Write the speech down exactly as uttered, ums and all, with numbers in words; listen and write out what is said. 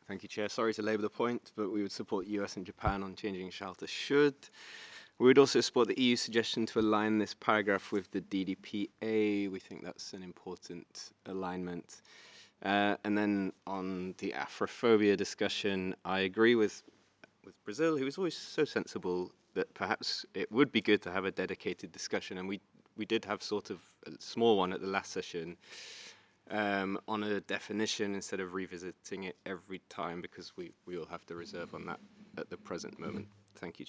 Thank you, Chair. Sorry to labour the point, but we would support U S and Japan on changing shall to should. We would also support the E U suggestion to align this paragraph with the D D P A. We think that's an important alignment. Uh, and then on the Afrophobia discussion, I agree with, with Brazil, who was always so sensible that perhaps it would be good to have a dedicated discussion. And we, we did have sort of a small one at the last session um, on a definition instead of revisiting it every time, because we, we will have to reserve on that at the present moment. Thank you.